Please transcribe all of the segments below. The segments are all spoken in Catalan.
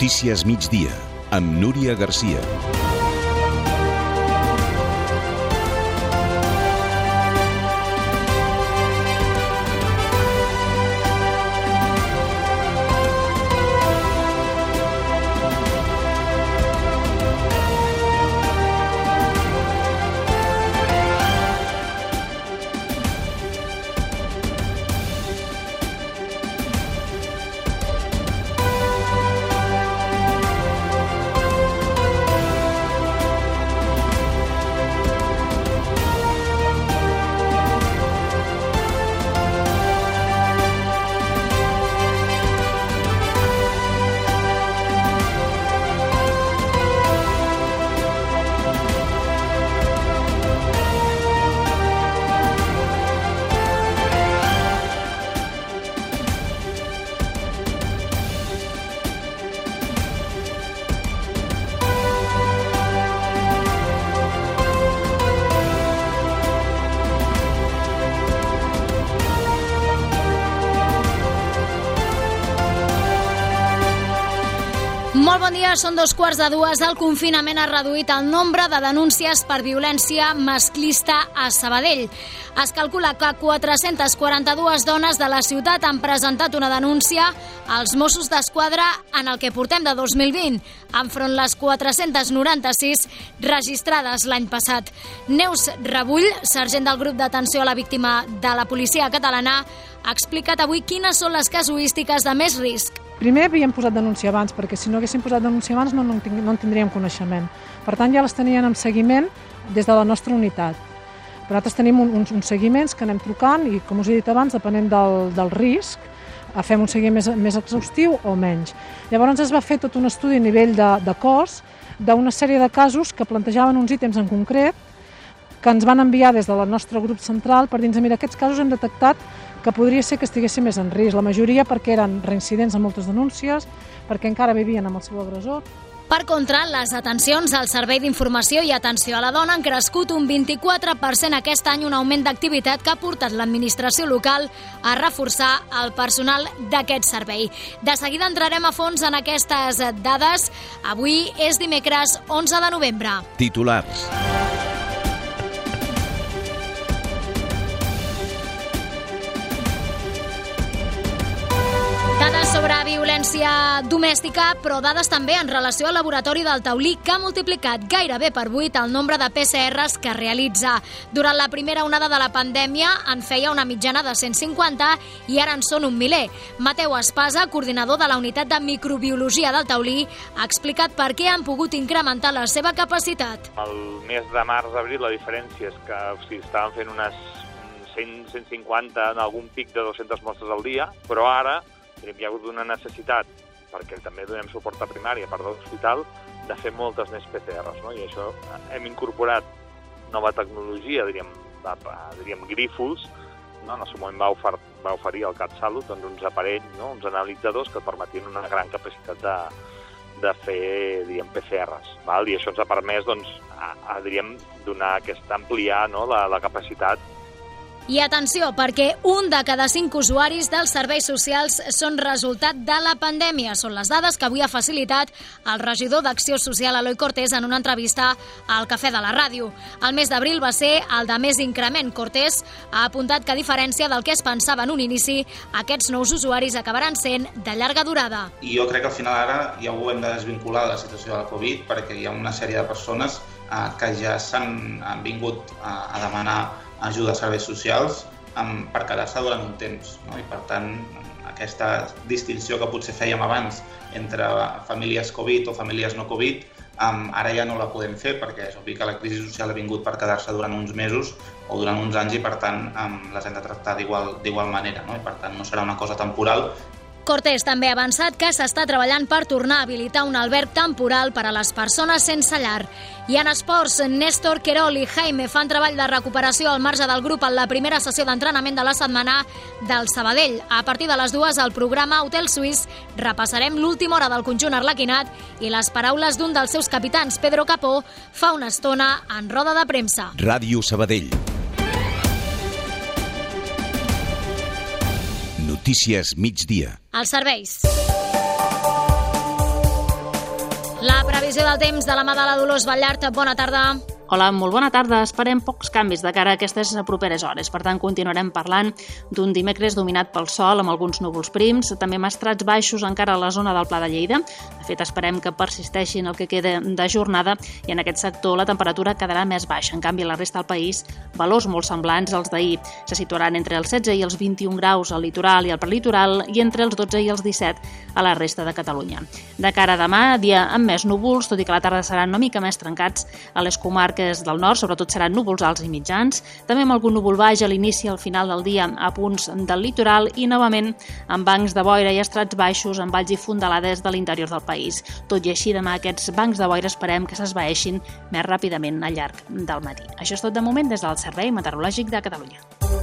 Notícies migdia, amb Núria Garcia. Molt bon dia, són 2:15. El confinament ha reduït el nombre de denúncies per violència masclista a Sabadell. Es calcula que 442 dones de la ciutat han presentat una denúncia als Mossos d'Esquadra en el que portem de 2020, enfront les 496 registrades l'any passat. Neus Rebull, sergent del grup d'atenció a la víctima de la policia catalana, ha explicat avui quines són les casuístiques de més risc. Primer havíem posat denúncia abans, perquè si no haguéssim posat denúncia abans no en tindríem coneixement. Per tant, ja les tenien en seguiment des de la nostra unitat. Però nosaltres tenim uns seguiments que anem trucant i, com us he dit abans, depenent del risc, fem un seguiment més exhaustiu o menys. Llavors es va fer tot un estudi a nivell de cos d'una sèrie de casos que plantejaven uns ítems en concret que ens van enviar des del nostre grup central per dir, mira, aquests casos hem detectat que podria ser que estiguessin més en risc. La majoria perquè eren reincidents en moltes denúncies, perquè encara vivien amb el seu agressor. Per contra, les atencions al Servei d'Informació i Atenció a la Dona han crescut un 24% aquest any, un augment d'activitat que ha portat l'administració local a reforçar el personal d'aquest servei. De seguida entrarem a fons en aquestes dades. Avui és dimecres 11 de novembre. Titulars. Dades sobre violència domèstica, però dades també en relació al laboratori del Taulí, que ha multiplicat gairebé per 8 el nombre de PCRs que realitza. Durant la primera onada de la pandèmia en feia una mitjana de 150 i ara en són un miler. Mateu Espasa, coordinador de la unitat de microbiologia del Taulí, ha explicat per què han pogut incrementar la seva capacitat. El mes de març-abril la diferència és que estaven fent unes 100-150 en algun pic de 200 mostres al dia, però ara hi ha hagut una necessitat, perquè també donem suport a primària, per l'hospital, de fer moltes més PCRs, no? I això hem incorporat nova tecnologia, diríem grífols, no? En el seu moment va oferir el CatSalut uns aparells, no? Uns analitzadors que permetien una gran capacitat de fer, PCRs, val? I això ens ha permès, ampliar, no? la capacitat. I atenció, perquè 1 de cada 5 usuaris dels serveis socials són resultat de la pandèmia. Són les dades que avui ha facilitat el regidor d'Acció Social, Eloi Cortés, en una entrevista al Cafè de la Ràdio. El mes d'abril va ser el de més increment. Cortés ha apuntat que, a diferència del que es pensava en un inici, aquests nous usuaris acabaran sent de llarga durada. I jo crec que al final ara ja ho hem de desvincular de la situació de la Covid, perquè hi ha una sèrie de persones que ja s'han vingut a demanar ajuda a serveis socials per quedar-se durant un temps, no? I per tant, aquesta distinció que potser fèiem abans entre famílies Covid o famílies no Covid, ara ja no la podem fer perquè és obvi que la crisi social ha vingut per quedar-se durant uns mesos o durant uns anys i per tant les hem de tractar d'igual manera, no? I per tant no serà una cosa temporal. Cortés també ha avançat que s'està treballant per tornar a habilitar un alberg temporal per a les persones sense llar. I en esports, Néstor Querol i Jaime fan treball de recuperació al marge del grup en la primera sessió d'entrenament de la setmana del Sabadell. A partir de les 2, al programa Hotel Suís, repassarem l'última hora del conjunt arlequinat i les paraules d'un dels seus capitans, Pedro Capó, fa una estona en roda de premsa. Ràdio Sabadell. Notícies migdia. Els serveis. La previsió del temps de la mà de la Dolors Ballart. Bona tarda. Hola, molt bona tarda. Esperem pocs canvis de cara a aquestes properes hores. Per tant, continuarem parlant d'un dimecres dominat pel sol amb alguns núvols prims, també amb estrats baixos encara a la zona del Pla de Lleida. De fet, esperem que persisteixin el que queda de jornada i en aquest sector la temperatura quedarà més baixa. En canvi, a la resta del país, valors molt semblants als d'ahir. Se situaran entre els 16 i els 21 graus al litoral i al prelitoral i entre els 12 i els 17 a la resta de Catalunya. De cara a demà, dia amb més núvols, tot i que la tarda seran una mica més trencats a les comarques del nord, sobretot seran núvols alts i mitjans, també amb algun núvol baix a l'inici i al final del dia a punts del litoral i novament amb bancs de boira i estrats baixos en valls i fondalades de l'interior del país. Tot i així, demà aquests bancs de boira esperem que s'esvaeixin més ràpidament al llarg del matí. Això és tot de moment des del Servei Meteorològic de Catalunya.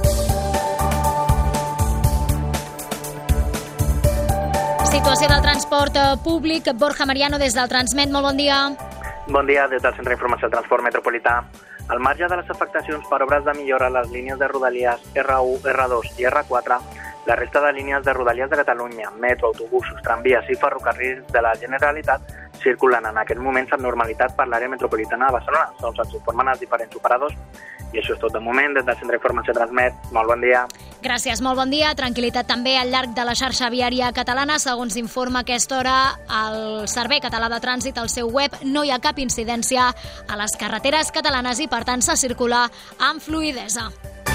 Situació del transport públic. Borja Mariano des del Transmet. Molt bon dia. Bon dia, des del Centre d'Informació del Transport Metropolità. Al marge de les afectacions per obres de millora a les línies de Rodalies R1, R2 i R4, la resta de línies de Rodalies de Catalunya, metro, autobusos, tramvies i ferrocarrils de la Generalitat circulen en aquest moments amb normalitat per l'àrea metropolitana de Barcelona, segons ens informen els diferents operadors. I això és tot de moment des del Centre d'Informació Transmet. Molt bon dia. Gràcies, molt bon dia. Tranquil·litat també al llarg de la xarxa viària catalana. Segons informa a aquesta hora el Servei Català de Trànsit al seu web, no hi ha cap incidència a les carreteres catalanes i, per tant, se circula amb fluïdesa.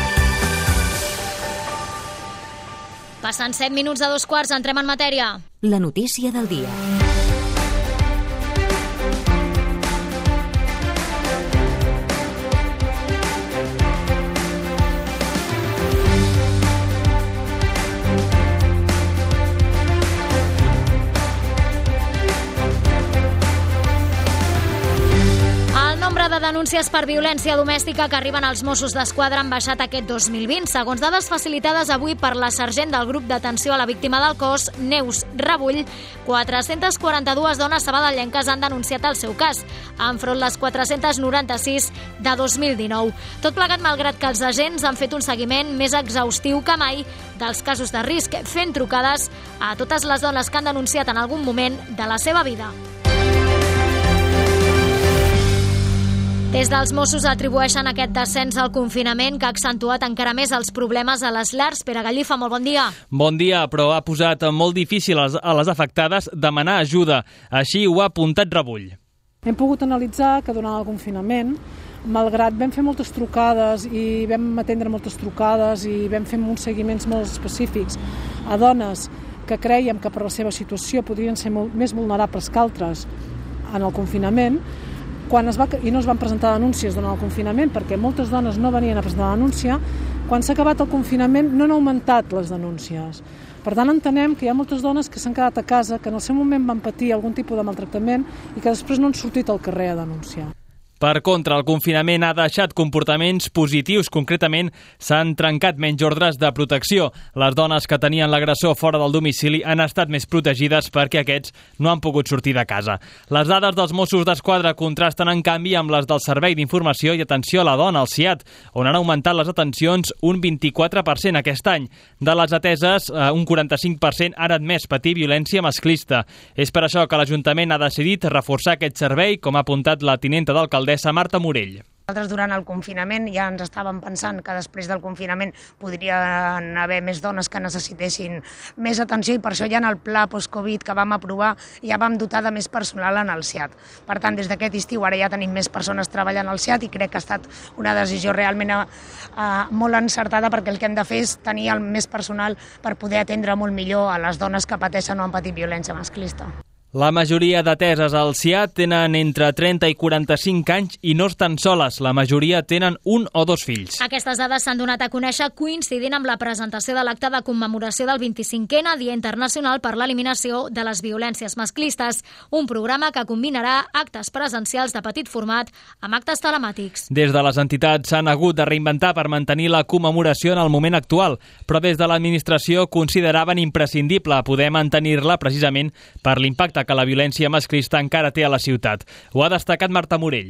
Passant 7 minuts de 2:15, entrem en matèria. La notícia del dia. De denúncies per violència domèstica que arriben als Mossos d'Esquadra han baixat aquest 2020. Segons dades facilitades avui per la sergent del grup d'atenció a la víctima del cos, Neus Rebull, 442 dones sabadellenques han denunciat el seu cas, enfront les 496 de 2019. Tot plegat malgrat que els agents han fet un seguiment més exhaustiu que mai dels casos de risc, fent trucades a totes les dones que han denunciat en algun moment de la seva vida. Des dels Mossos atribueixen aquest descens al confinament que ha accentuat encara més els problemes a les llars. Pere Gallifa, molt bon dia. Bon dia, però ha posat molt difícil a les afectades demanar ajuda. Així ho ha apuntat Rebull. Hem pogut analitzar que durant el confinament, malgrat vam fer moltes trucades i vam atendre moltes trucades i vam fer uns seguiments molt específics a dones que creiem que per la seva situació podrien ser molt més vulnerables que altres en el confinament, i no es van presentar denúncies durant el confinament perquè moltes dones no venien a presentar denúncia, quan s'ha acabat el confinament no han augmentat les denúncies. Per tant, entenem que hi ha moltes dones que s'han quedat a casa, que en el seu moment van patir algun tipus de maltractament i que després no han sortit al carrer a denunciar. Per contra, el confinament ha deixat comportaments positius. Concretament, s'han trencat menys ordres de protecció. Les dones que tenien l'agressor fora del domicili han estat més protegides perquè aquests no han pogut sortir de casa. Les dades dels Mossos d'Esquadra contrasten, en canvi, amb les del Servei d'Informació i Atenció a la Dona, el SIAD, on han augmentat les atencions un 24% aquest any. De les ateses, un 45% han admès patir violència masclista. És per això que l'Ajuntament ha decidit reforçar aquest servei, com ha apuntat la tinenta d'alcaldessa Marta Morell. Nosaltres durant el confinament ja ens estàvem pensant que després del confinament podrien haver més dones que necessitessin més atenció i per això ja en el pla post-Covid que vam aprovar ja vam dotar de més personal en el SIAD. Per tant, des d'aquest estiu ara ja tenim més persones treballant al SIAD i crec que ha estat una decisió realment molt encertada perquè el que hem de fer és tenir el més personal per poder atendre molt millor a les dones que pateixen o han patit violència masclista. La majoria d'ateses al SIAD tenen entre 30 i 45 anys i no estan soles. La majoria tenen un o dos fills. Aquestes dades s'han donat a conèixer coincidint amb la presentació de l'acte de commemoració del 25è Dia Internacional per l'Eliminació de les Violències Masclistes, un programa que combinarà actes presencials de petit format amb actes telemàtics. Des de les entitats s'han hagut de reinventar per mantenir la commemoració en el moment actual, però des de l'administració consideraven imprescindible poder mantenir-la precisament per l'impacte que la violència masclista encara té a la ciutat. Ho ha destacat Marta Morell.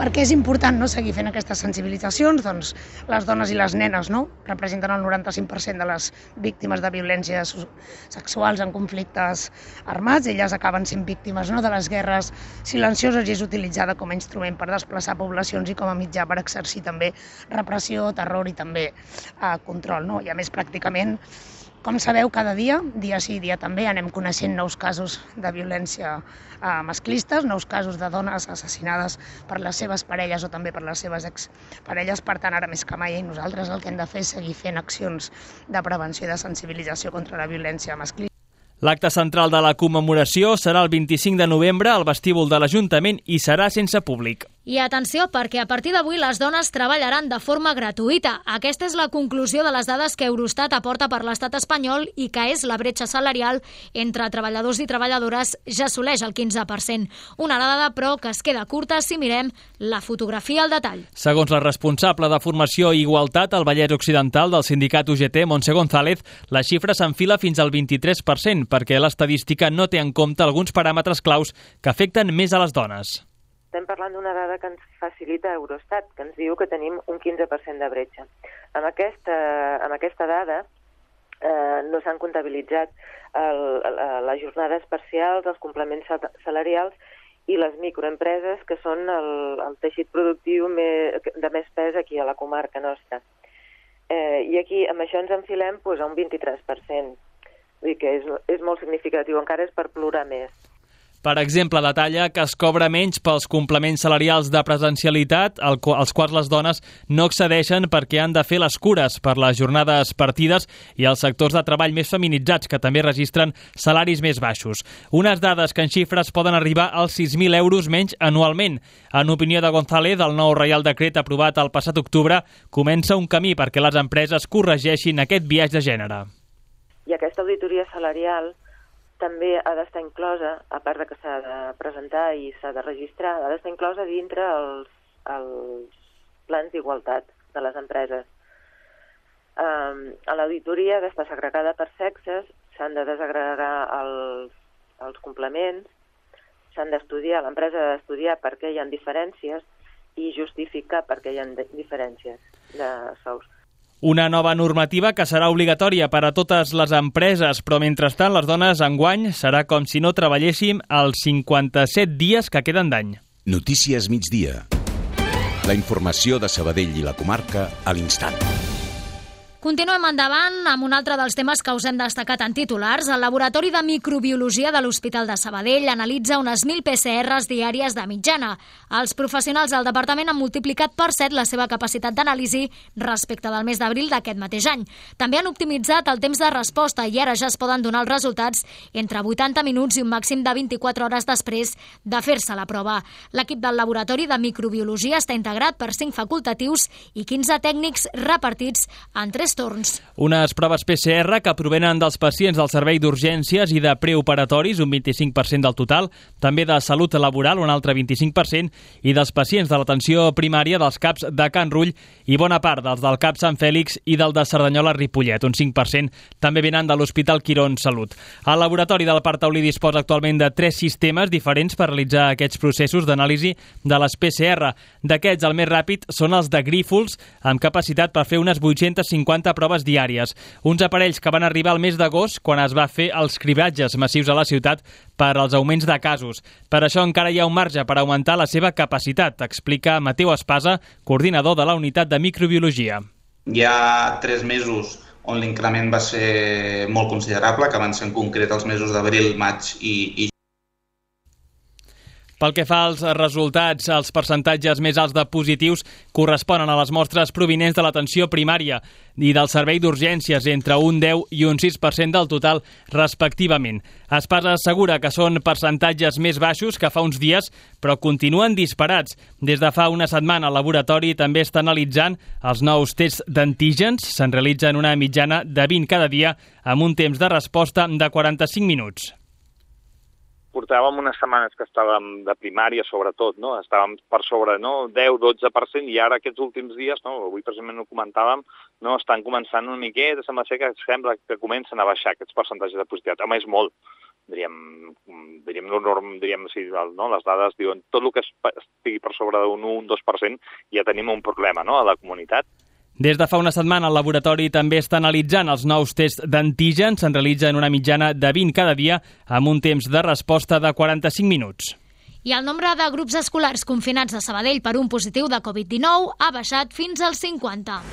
Per què és important seguir fent aquestes sensibilitzacions? Doncs les dones i les nenes representen el 95% de les víctimes de violències sexuals en conflictes armats. Elles acaben sent víctimes de les guerres silencioses i és utilitzada com a instrument per desplaçar poblacions i com a mitjà per exercir també repressió, terror i també control. I a més, pràcticament, com sabeu, cada dia sí, dia també, anem coneixent nous casos de violència masclistes, nous casos de dones assassinades per les seves parelles o també per les seves exparelles. Per tant, ara més que mai, nosaltres el que hem de fer és seguir fent accions de prevenció i de sensibilització contra la violència masclista. L'acte central de la commemoració serà el 25 de novembre al vestíbul de l'Ajuntament i serà sense públic. I atenció, perquè a partir d'avui les dones treballaran de forma gratuïta. Aquesta és la conclusió de les dades que Eurostat aporta per l'estat espanyol i que és la bretxa salarial entre treballadors i treballadores ja assoleix el 15%. Una dada, però, que es queda curta si mirem la fotografia al detall. Segons la responsable de Formació i Igualtat al Vallès Occidental del sindicat UGT, Montse González, la xifra s'enfila fins al 23%, perquè l'estadística no té en compte alguns paràmetres claus que afecten més a les dones. Estem parlant d'una dada que ens facilita Eurostat, que ens diu que tenim un 15% de bretxa. Amb aquesta dada no s'han comptabilitzat les jornades parcials, els complements salarials i les microempreses, que són el teixit productiu de més pes aquí a la comarca nostra. I aquí amb això ens enfilem a un 23%. Vull dir que és molt significatiu, encara és per plorar més. Per exemple, detalla que es cobra menys pels complements salarials de presencialitat, als quals les dones no accedeixen perquè han de fer les cures per les jornades partides i els sectors de treball més feminitzats, que també registren salaris més baixos. Unes dades que en xifres poden arribar als 6.000 euros menys anualment. En opinió de González, el nou Reial Decret aprovat el passat octubre comença un camí perquè les empreses corregeixin aquest biaix de gènere. I aquesta auditoria salarial també ha d'estar inclosa, a part de que s'ha de presentar i s'ha de registrar, ha d'estar inclosa dintre els plans d'igualtat de les empreses. A l'auditoria ha d'estar segregada per sexes, s'han de desagregar els complements, l'empresa ha d'estudiar per què hi ha diferències i justificar per què hi ha diferències de sous. Una nova normativa que serà obligatòria per a totes les empreses, però mentrestant les dones enguany serà com si no treballéssim els 57 dies que queden d'any. Notícies migdia. La informació de Sabadell i la comarca a l'instant. Continuem endavant amb un altre dels temes que us hem destacat en titulars. El Laboratori de Microbiologia de l'Hospital de Sabadell analitza unes 1.000 PCRs diàries de mitjana. Els professionals del departament han multiplicat per 7 la seva capacitat d'anàlisi respecte del mes d'abril d'aquest mateix any. També han optimitzat el temps de resposta i ara ja es poden donar els resultats entre 80 minuts i un màxim de 24 hores després de fer-se la prova. L'equip del Laboratori de Microbiologia està integrat per 5 facultatius i 15 tècnics repartits en 3 torns. Unes proves PCR que provenen dels pacients del servei d'urgències i de preoperatoris, un 25% del total, també de salut laboral, un altre 25%, i dels pacients de l'atenció primària dels CAPs de Can Rull i bona part dels del CAP Sant Fèlix i del de Cerdanyola-Ripollet, un 5%, també venen de l'Hospital Quirón Salut. El laboratori del Parc Taulí disposa actualment de 3 sistemes diferents per realitzar aquests processos d'anàlisi de les PCR. D'aquests, el més ràpid són els de Grífols, amb capacitat per fer unes 850 proves diàries. Uns aparells que van arribar al mes d'agost quan es va fer els cribratges massius a la ciutat per als augments de casos. Per això encara hi ha un marge per augmentar la seva capacitat, explica Mateu Espasa, coordinador de la unitat de microbiologia. Hi ha 3 mesos on l'increment va ser molt considerable, que van ser en concret els mesos d'abril, maig i Pel que fa als resultats, els percentatges més alts de positius corresponen a les mostres provinents de l'atenció primària i del servei d'urgències, entre un 10 i un 6% del total, respectivament. Espasa assegura que són percentatges més baixos que fa uns dies, però continuen disparats. Des de fa una setmana, el laboratori també està analitzant els nous tests d'antígens. Se'n realitzen una mitjana de 20 cada dia, amb un temps de resposta de 45 minuts. Portàvem unes setmanes que estàvem de primària, sobretot, no? Estàvem per sobre 10-12%, i ara aquests últims dies, avui precisament ho comentàvem, estan començant una miqueta, sembla que comencen a baixar aquests percentatges de positivitat. Home, és molt. les dades diuen tot el que estigui per sobre d'un 1-2% ja tenim un problema, no?, a la comunitat. Des de fa una setmana, el laboratori també està analitzant els nous tests d'antígens. Se'n realitzen una mitjana de 20 cada dia, amb un temps de resposta de 45 minuts. I el nombre de grups escolars confinats a Sabadell per un positiu de Covid-19 ha baixat fins als 50.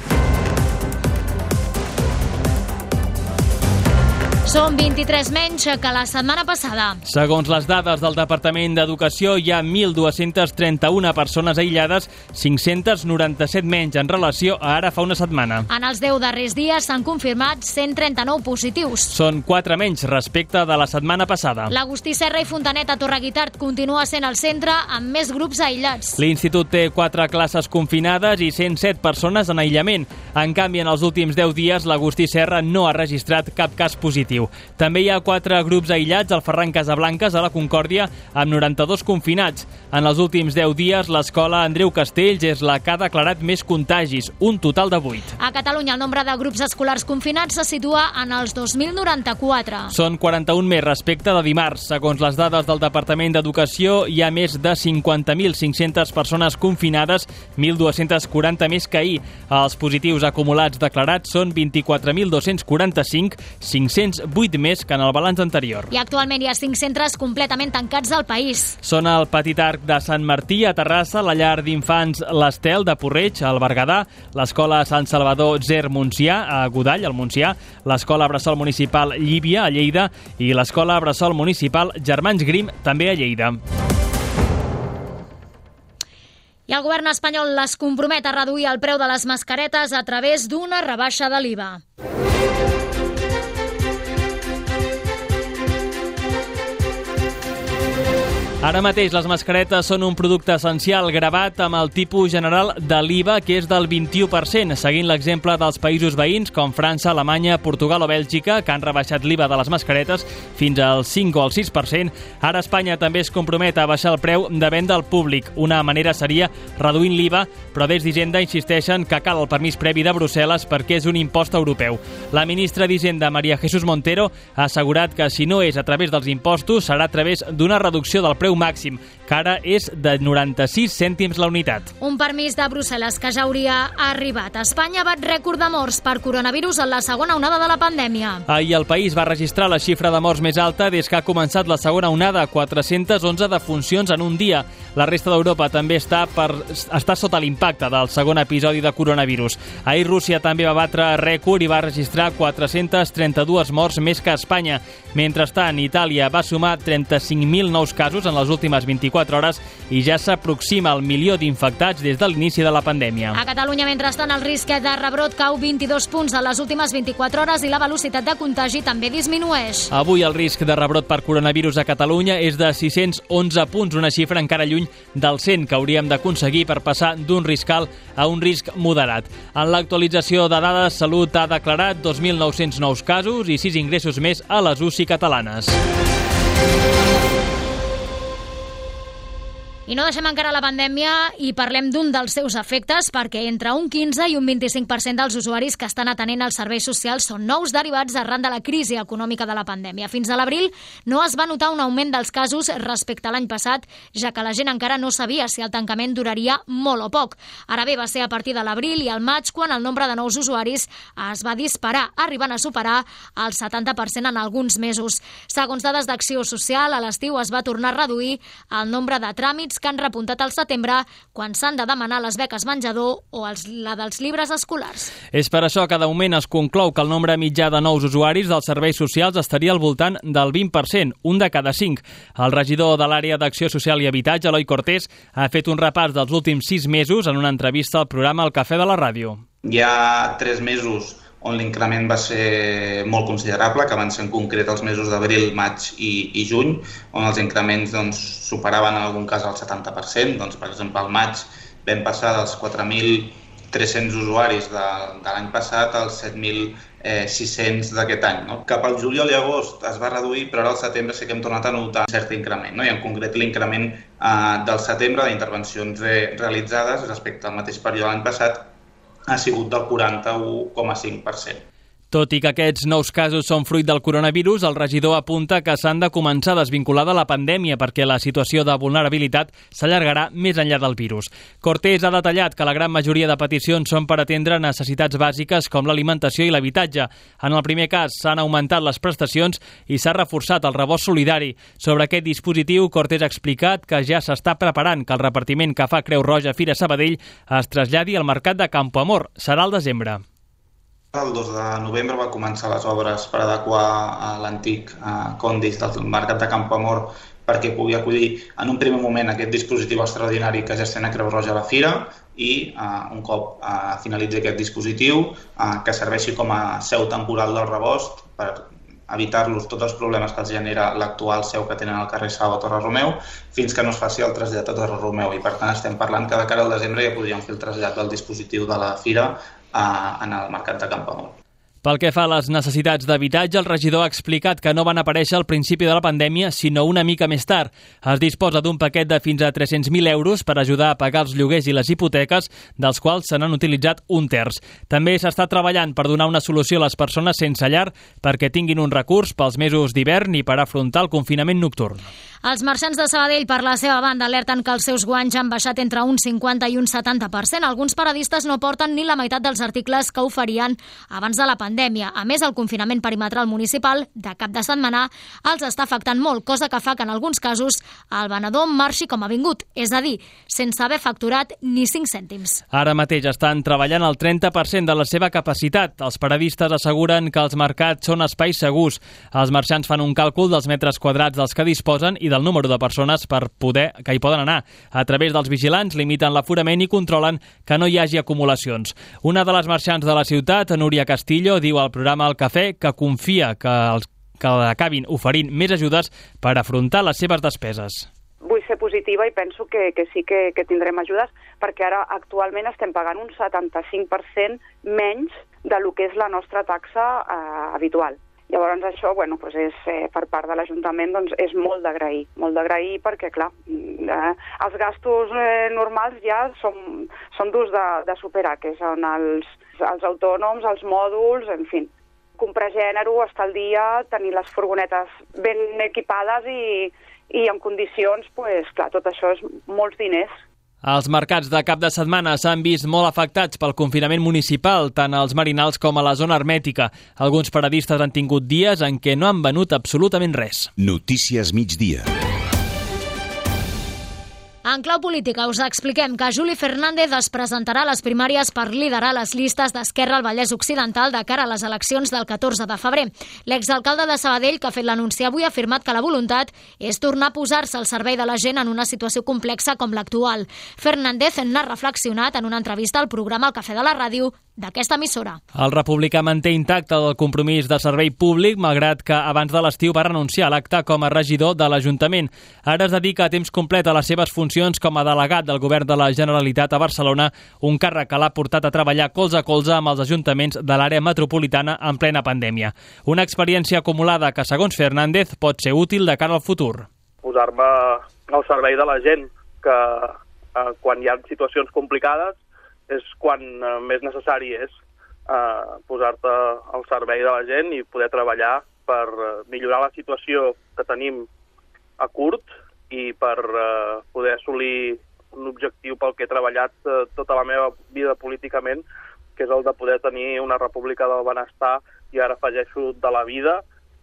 Són 23 menys que la setmana passada. Segons les dades del Departament d'Educació, hi ha 1.231 persones aïllades, 597 menys en relació a ara fa una setmana. En els 10 darrers dies s'han confirmat 139 positius. Són 4 menys respecte de la setmana passada. L'Agustí Serra i Fontanet a Torreguitart continua sent el centre amb més grups aïllats. L'Institut té 4 classes confinades i 107 persones en aïllament. En canvi, en els últims 10 dies, l'Agustí Serra no ha registrat cap cas positiu. També hi ha 4 grups aïllats al Ferran Casablanques, a la Concòrdia, amb 92 confinats. En els últims 10 dies, l'escola Andreu Castells és la que ha declarat més contagis, un total de 8. A Catalunya, el nombre de grups escolars confinats se situa en els 2.094. Són 41 més respecte de dimarts. Segons les dades del Departament d'Educació, hi ha més de 50.500 persones confinades, 1.240 més que ahir. Els positius acumulats declarats són 24.245, 508 més que en el balanç anterior. I actualment hi ha 5 centres completament tancats al país. Són el Petit Arc de Sant Martí, a Terrassa, la llar d'infants l'Estel de Porreig, al Berguedà, l'escola Sant Salvador Zer Montsià, a Godall, al Montsià, l'escola Bressol Municipal Llívia, a Lleida, i l'escola Bressol Municipal Germans Grim, també a Lleida. I el govern espanyol les compromet a reduir el preu de les mascaretes a través d'una rebaixa de l'IVA. Ara mateix les mascaretes són un producte essencial gravat amb el tipus general de l'IVA, que és del 21%, seguint l'exemple dels països veïns com França, Alemanya, Portugal o Bèlgica, que han rebaixat l'IVA de les mascaretes fins al 5 o al 6%. Ara Espanya també es compromet a baixar el preu de venda al públic. Una manera seria reduint l'IVA, però des d'Hisenda insisteixen que cal el permís previ de Brussel·les perquè és un impost europeu. La ministra d'Hisenda, María Jesús Montero, ha assegurat que si no és a través dels impostos, serà a través d'una reducció del preu màxim, que ara és de 96 cèntims la unitat. Un permís de Brussel·les que ja hauria arribat. Espanya bat rècord de morts per coronavirus en la segona onada de la pandèmia. Ahir el país va registrar la xifra de morts més alta des que ha començat la segona onada, 411 defuncions en un dia. La resta d'Europa també està sota l'impacte del segon episodi de coronavirus. Ahir Rússia també va batre rècord i va registrar 432 morts més que Espanya. Mentrestant, Itàlia va sumar 35.000 nous casos en les últimes 24 hores i ja s'aproxima al 1.000.000 d'infectats des de l'inici de la pandèmia. A Catalunya, mentrestant, el risc de rebrot cau 22 punts en les últimes 24 hores i la velocitat de contagi també disminueix. Avui el risc de rebrot per coronavirus a Catalunya és de 611 punts, una xifra encara lluny del 100 que hauríem d'aconseguir per passar d'un risc alt a un risc moderat. En l'actualització de dades, Salut ha declarat 2.900 nous casos i 6 ingressos més a les UCI catalanes. I no deixem encara la pandèmia i parlem d'un dels seus efectes, perquè entre un 15 i un 25% dels usuaris que estan atenent els serveis socials són nous derivats arran de la crisi econòmica de la pandèmia. Fins a l'abril no es va notar un augment dels casos respecte a l'any passat, ja que la gent encara no sabia si el tancament duraria molt o poc. Ara bé, va ser a partir de l'abril i el maig quan el nombre de nous usuaris es va disparar, arribant a superar el 70% en alguns mesos. Segons dades d'Acció Social, a l'estiu es va tornar a reduir el nombre de tràmits que han repuntat al setembre quan s'han de demanar les beques menjador o la dels llibres escolars. És per això que de moment es conclou que el nombre mitjà de nous usuaris dels serveis socials estaria al voltant del 20%, un de cada 5. El regidor de l'àrea d'Acció Social i Habitatge, Eloi Cortés, ha fet un repàs dels últims 6 mesos en una entrevista al programa El Cafè de la Ràdio. Hi ha 3 mesos on l'increment va ser molt considerable, que van ser en concret els mesos d'abril, maig i juny, on els increments superaven en algun cas el 70%. Per exemple, al maig vam passar dels 4.300 usuaris de l'any passat als 7.600 d'aquest any. Cap al juliol i agost es va reduir, però ara al setembre sí que hem tornat a notar un cert increment. I en concret l'increment del setembre d'intervencions realitzades respecte al mateix període de l'any passat ha sigut del 41,5%. Tot i que aquests nous casos són fruit del coronavirus, el regidor apunta que s'han de començar a desvincular de la pandèmia perquè la situació de vulnerabilitat s'allargarà més enllà del virus. Cortés ha detallat que la gran majoria de peticions són per atendre necessitats bàsiques com l'alimentació i l'habitatge. En el primer cas s'han augmentat les prestacions i s'ha reforçat el rebost solidari. Sobre aquest dispositiu, Cortés ha explicat que ja s'està preparant que el repartiment que fa Creu Roja Fira Sabadell es traslladi al mercat de Campoamor. Serà al desembre. El 2 de novembre va començar les obres per adequar l'antic Condis del mercat de Campoamor perquè pugui acollir en un primer moment aquest dispositiu extraordinari que gestiona Creu Roja a la Fira i un cop finalitzi aquest dispositiu que serveixi com a seu temporal del rebost per evitar-los tots els problemes que els genera l'actual seu que tenen al carrer Sau a Torre Romeu fins que no es faci el trasllat a Torre Romeu i per tant estem parlant que de cara al desembre ja podríem fer el trasllat del dispositiu de la Fira en el mercat de Campoamor. Pel que fa a les necessitats d'habitatge, el regidor ha explicat que no van aparèixer al principi de la pandèmia, sinó una mica més tard. Es disposa d'un paquet de fins a 300.000 euros per ajudar a pagar els lloguers i les hipoteques, dels quals se n'han utilitzat un terç. També s'està treballant per donar una solució a les persones sense llar perquè tinguin un recurs pels mesos d'hivern i per afrontar el confinament nocturn. Els marxants de Sabadell, per la seva banda, alerten que els seus guanys han baixat entre un 50 i un 70%. Alguns paradistes no porten ni la meitat dels articles que oferien abans de la pandèmia. A més, el confinament perimetral municipal de cap de setmana els està afectant molt, cosa que fa que en alguns casos el venedor marxi com ha vingut, és a dir, sense haver facturat ni 5 cèntims. Ara mateix estan treballant al 30% de la seva capacitat. Els paradistes asseguren que els mercats són espais segurs. Els marxants fan un càlcul dels metres quadrats dels que disposen i del número de persones que hi poden anar. A través dels vigilants limiten l'aforament i controlen que no hi hagi acumulacions. Una de les marxants de la ciutat, Núria Castillo, diu al programa El Cafè que confia que acabin oferint més ajudes per afrontar les seves despeses. Vull ser positiva i penso que sí que tindrem ajudes perquè ara actualment estem pagant un 75% menys de lo que és la nostra taxa habitual. Llavors això, és, per part de l'Ajuntament és molt d'agrair perquè, clar, els gastos normals ja són durs de superar, que són els autònoms, els mòduls, en fi. Comprar gènere, estar al dia, tenir les furgonetes ben equipades i en condicions, clar, tot això és molts diners. Els mercats de cap de setmana s'han vist molt afectats pel confinament municipal, tant als Merinals com a la zona hermètica. Alguns paradistes han tingut dies en què no han venut absolutament res. Notícies migdia. En clau política us expliquem que Juli Fernández es presentarà a les primàries per liderar les llistes d'Esquerra al Vallès Occidental de cara a les eleccions del 14 de febrer. L'exalcalde de Sabadell, que ha fet l'anunci avui, ha afirmat que la voluntat és tornar a posar-se al servei de la gent en una situació complexa com l'actual. Fernández n'ha reflexionat en una entrevista al programa El Cafè de la Ràdio d'aquesta emissora. El republicà manté intacte el compromís de servei públic, malgrat que abans de l'estiu va renunciar a l'acte com a regidor de l'Ajuntament. Ara es dedica a temps complet a les seves funcions com a delegat del govern de la Generalitat a Barcelona, un càrrec que l'ha portat a treballar colze a colze amb els ajuntaments de l'àrea metropolitana en plena pandèmia. Una experiència acumulada que, segons Fernández, pot ser útil de cara al futur. Posar-me al servei de la gent, que quan hi ha situacions complicades és quan més necessari és posar-te al servei de la gent i poder treballar per millorar la situació que tenim a curt i per poder assolir un objectiu pel que he treballat tota la meva vida políticament, que és el de poder tenir una república del benestar i ara afegeixo de la vida,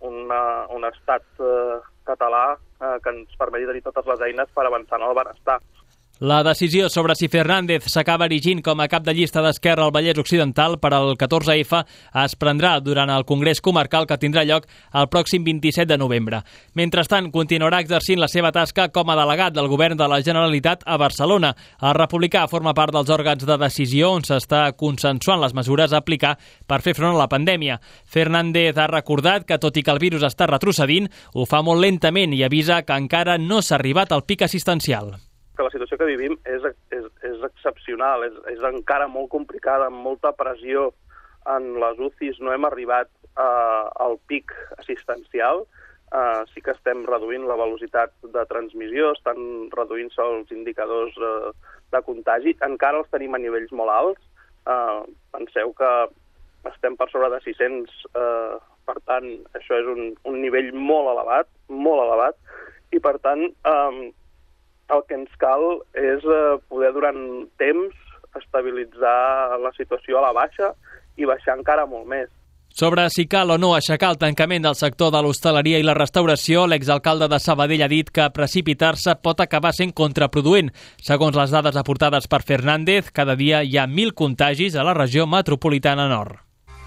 un estat català que ens permeti tenir totes les eines per avançar en el benestar. La decisió sobre si Fernández s'acaba erigint com a cap de llista d'Esquerra al Vallès Occidental per al 14F es prendrà durant el Congrés Comarcal que tindrà lloc el pròxim 27 de novembre. Mentrestant, continuarà exercint la seva tasca com a delegat del Govern de la Generalitat a Barcelona. El republicà forma part dels òrgans de decisió on s'està consensuant les mesures a aplicar per fer front a la pandèmia. Fernández ha recordat que, tot i que el virus està retrocedint, ho fa molt lentament i avisa que encara no s'ha arribat al pic assistencial. Que la situació que vivim és excepcional, és encara molt complicada, amb molta pressió en les UCIs. No hem arribat al pic assistencial, sí que estem reduint la velocitat de transmissió, estan reduint-se els indicadors de contagi, encara els tenim a nivells molt alts. Penseu que estem per sobre de 600, per tant, això és un nivell molt elevat, i per tant, el que ens cal és poder durant temps estabilitzar la situació a la baixa i baixar encara molt més. Sobre si cal o no aixecar el tancament del sector de l'hostaleria i la restauració, l'exalcalde de Sabadell ha dit que precipitar-se pot acabar sent contraproduent. Segons les dades aportades per Fernández, cada dia hi ha 1.000 contagis a la regió metropolitana nord.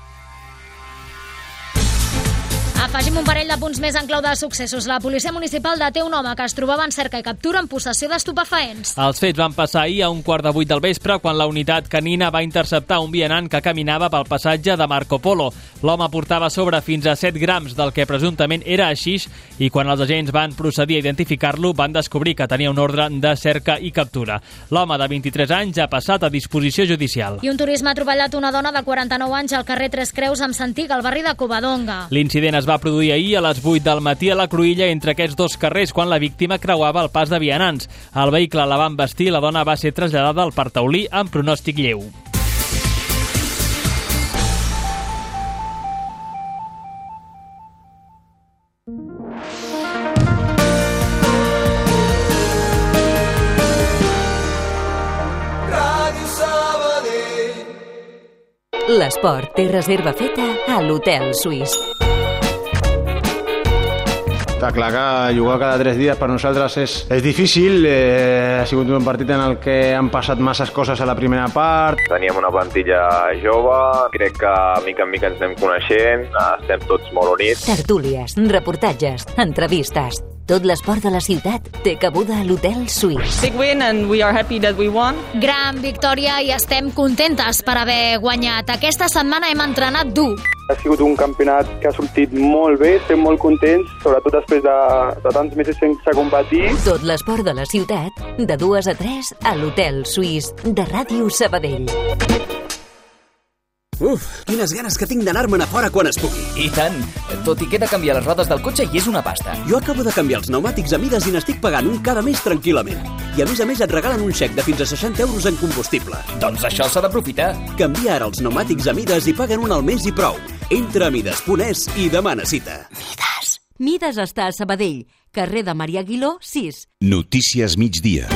Afegim un parell de punts més en clau de successos. La policia municipal deté un home que es trobava en cerca i captura en possessió d'estupefaents. Els fets van passar ahir a 7:15 del vespre quan la unitat canina va interceptar un vianant que caminava pel passatge de Marco Polo. L'home portava a sobre fins a 7 grams del que presumptament era haixix i quan els agents van procedir a identificar-lo van descobrir que tenia un ordre de cerca i captura. L'home de 23 anys ha passat a disposició judicial. I un turisme ha troballat una dona de 49 anys al carrer Tres Creus amb Santic, al barri de Covadonga. L'incident es va produir ahir a les 8 del matí a la Cruïlla entre aquests dos carrers quan la víctima creuava el pas de vianants. El vehicle la va embestir i la dona va ser traslladada al Parc Taulí amb pronòstic lleu. L'esport té reserva feta a l'Hotel Suís. Està clar que jugar cada 3 dies per nosaltres és difícil. Ha sigut un partit en el que han passat masses coses a la primera part. Teníem una plantilla jove, crec que mica en mica ens anem coneixent, estem tots molt units. Tertúlies, reportatges, entrevistes. Tot l'esport de la ciutat té cabuda a l'Hotel Suís. Big win and we are happy that we won. Gran victòria i estem contentes per haver guanyat. Aquesta setmana hem entrenat dur. Ha sigut un campionat que ha sortit molt bé, estem molt contents, sobretot després de tants mesos sense competir. Tot l'esport de la ciutat, de 2 a 3 a l'Hotel Suís de Ràdio Sabadell. Uf, quines ganes que tinc d'anar-me'n a fora quan es pugui. I tant, tot i que he de canviar les rodes del cotxe i és una pasta. Jo acabo de canviar els pneumàtics a mides i n'estic pagant un cada mes tranquil·lament. I a més et regalen un xec de fins a 60 euros en combustible. Doncs això s'ha d'aprofitar. Canvia ara els pneumàtics a mides i paguen un al mes i prou. Entra a mides.es i demana cita. Mides. Mides està a Sabadell, carrer de Maria Aguiló, 6. Notícies migdia.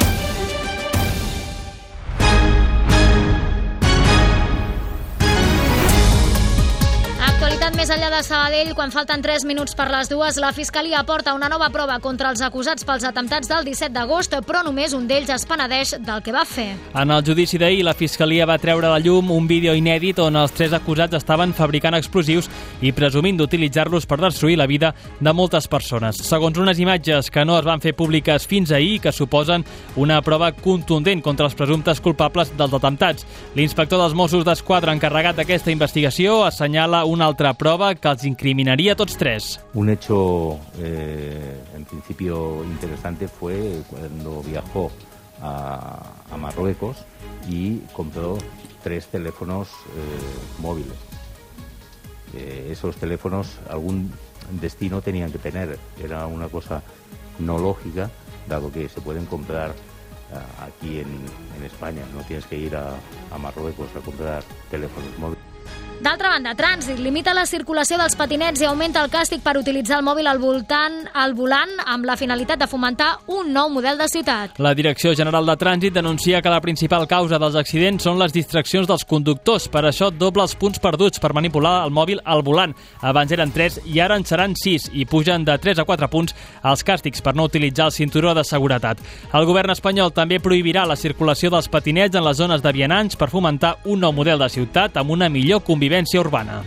Actualitat més enllà de Sabadell, quan falten 3 minuts per les 2, la Fiscalia aporta una nova prova contra els acusats pels atemptats del 17 d'agost, però només un d'ells es penedeix del que va fer. En el judici d'ahir, la Fiscalia va treure a la llum un vídeo inèdit on els 3 acusats estaven fabricant explosius i presumint d'utilitzar-los per destruir la vida de moltes persones. Segons unes imatges que no es van fer públiques fins ahir, que suposen una prova contundent contra els presumptes culpables dels atemptats. L'inspector dels Mossos d'Esquadra encarregat d'aquesta investigació assenyala una altra prova que els incriminaria a tots 3. Un hecho en principio interesante fue cuando viajó a Marruecos y compró 3 teléfonos móviles. Esos teléfonos algún destino tenían que tener. Era una cosa no lógica, dado que se pueden comprar aquí en España. No tienes que ir a Marruecos a comprar teléfonos móviles. D'altra banda, Trànsit limita la circulació dels patinets i augmenta el càstig per utilitzar el mòbil al volant amb la finalitat de fomentar un nou model de ciutat. La Direcció General de Trànsit denuncia que la principal causa dels accidents són les distraccions dels conductors. Per això dobla els punts perduts per manipular el mòbil al volant. Abans eren 3 i ara en seran 6 i pugen de 3 a 4 punts els càstigs per no utilitzar el cinturó de seguretat. El govern espanyol també prohibirà la circulació dels patinets en les zones de vianants per fomentar un nou model de ciutat amb una millor convivència urbana.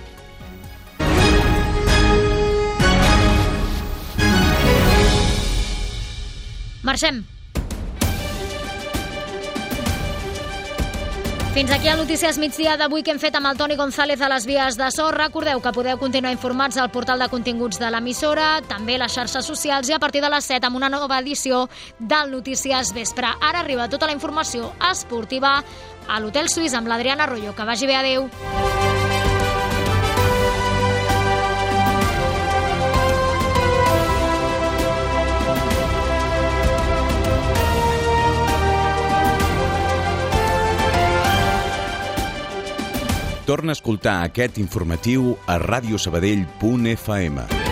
Marxem. Fins aquí el Notícies Migdia d'avui que hem fet amb el Toni González a les vies de so. Recordeu que podeu continuar informats al portal de continguts de l'emissora, també les xarxes socials i a partir de les 7 amb una nova edició del Notícies Vespre. Ara arriba tota la informació esportiva a l'Hotel Suís amb l'Adriana Arroyo. Que vagi bé, adeu. Torna a escoltar aquest informatiu a radiosabadell.fm.